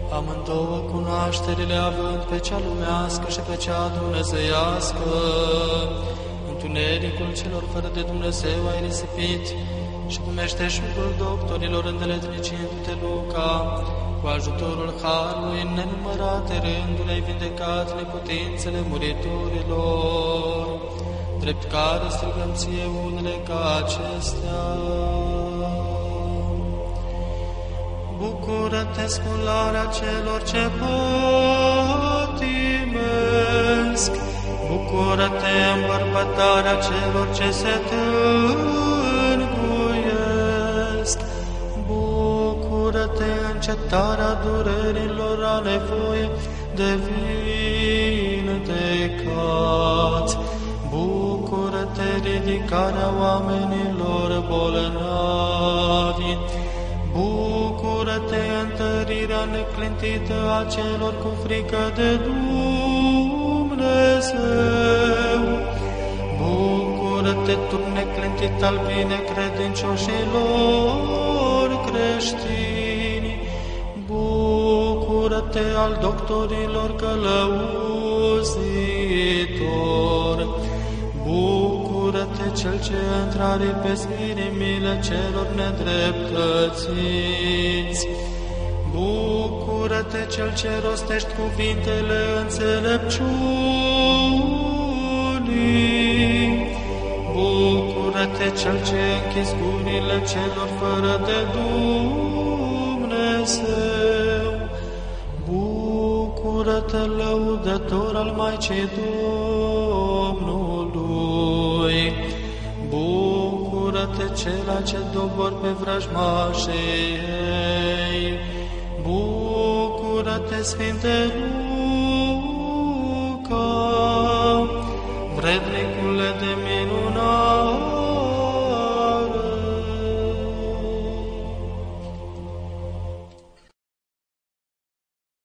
amândouă cunoașterile având pe cea lumească și pe cea dumnezeiască, întunericul celor fără de Dumnezeu ai risipit și cu meșteșugul doctorilor îndeletnicindu-te, Luca, cu ajutorul harului în nenumărate rânduri ai vindecat neputințele muritorilor, drept care strigăm ție unele ca acestea. Bucură-te, scularea celor ce pătimesc, bucură-te, îmbărbătarea celor ce se tânguiesc, bucură-te, încetarea durerilor a nevoie de vindecat, bucură-te, ridicarea oamenilor bolnavi, bucură-te, întărirea neclintită a celor cu frică de Dumnezeu. Bucură-te, tu neclintit al binecredincioșilor creștini. Bucură-te, al doctorilor călăuzitor. Bucură-te, cel ce întraripezi inimile celor nedreptățiți. Bucură-te, cel ce rostești cuvintele înțelepciunii. Bucură-te, cel ce închizi gurile celor fără de Dumnezeu. Bucură-te, lăudător al Maicii Domnului. Bucură-te, cela ce dobor pe vrăjmașii ei. Bucură-te, Sfinte Luca, vrednicule de minunat.